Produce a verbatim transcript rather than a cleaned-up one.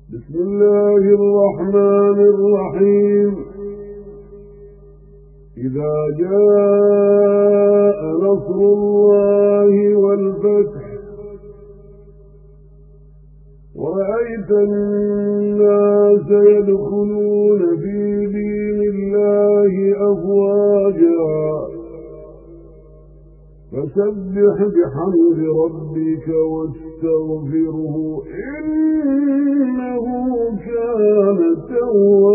بسم الله الرحمن الرحيم. إذا جاء نصر الله والفتح ورأيت الناس يدخلون في دين الله أفواجا فسبح بحمد ربك واستغفره إنه كان توابا.